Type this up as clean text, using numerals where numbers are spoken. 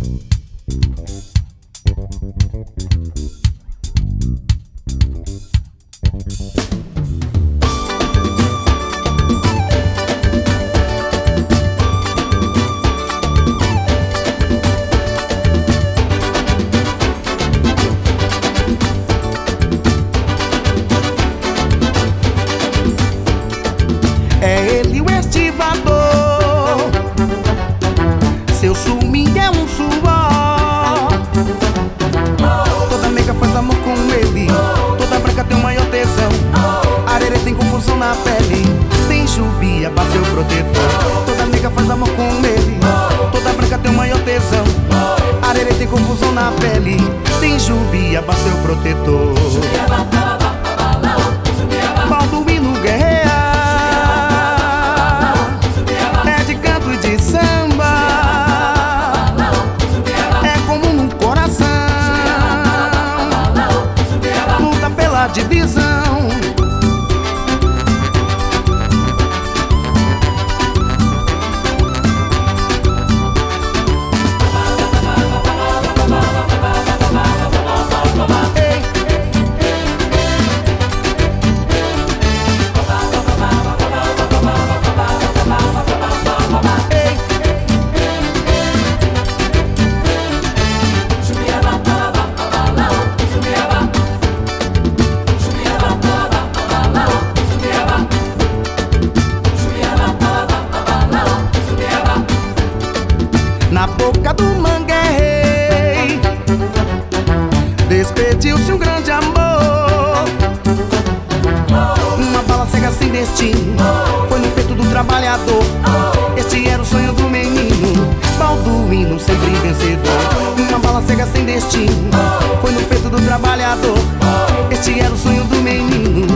É ele o estivador, seu swing é um suor. Toda nega faz amor com ele, toda branca tem o maior tesão. Arerê tem confusão na pele, tem Jubiaba seu protetor. Toda nega faz amor com ele, toda branca tem o maior tesão. Arerê tem confusão na pele, tem Jubiaba seu protetor. Balduino guerreia, é de canto e de samba, é como no coração, luta pela divisão. Na boca do manguei despediu-se um grande amor. Uma bala cega sem destino foi no peito do trabalhador. Este era o sonho do menino, Balduino sempre vencedor. Uma bala cega sem destino foi no peito do trabalhador. Este era o sonho do menino,